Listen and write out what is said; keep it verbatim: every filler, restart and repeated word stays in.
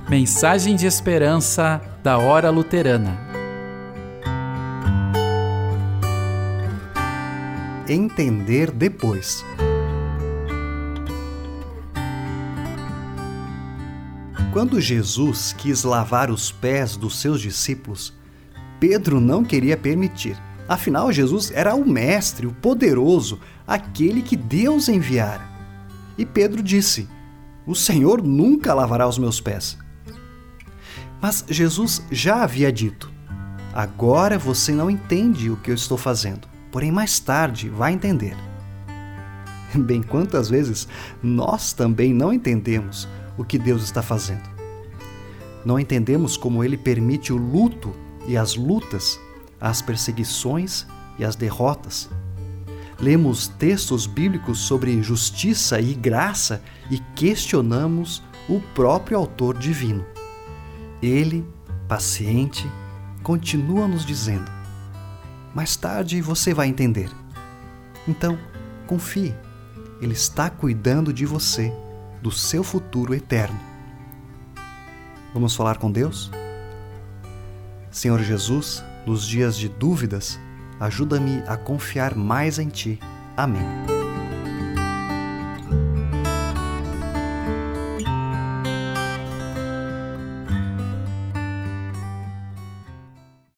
Mensagem de esperança da Hora Luterana. Entender depois. Quando Jesus quis lavar os pés dos seus discípulos, Pedro não queria permitir. Afinal, Jesus era o mestre, o poderoso, aquele que Deus enviara. E Pedro disse: "O Senhor nunca lavará os meus pés." Mas Jesus já havia dito: "Agora você não entende o que eu estou fazendo, porém mais tarde vai entender." Bem, quantas vezes nós também não entendemos o que Deus está fazendo? Não entendemos como Ele permite o luto e as lutas, as perseguições e as derrotas. Lemos textos bíblicos sobre justiça e graça e questionamos o próprio autor divino. Ele, paciente, continua nos dizendo: "Mais tarde você vai entender." Então, confie. Ele está cuidando de você, do seu futuro eterno. Vamos falar com Deus? Senhor Jesus, nos dias de dúvidas, ajuda-me a confiar mais em Ti. Amém.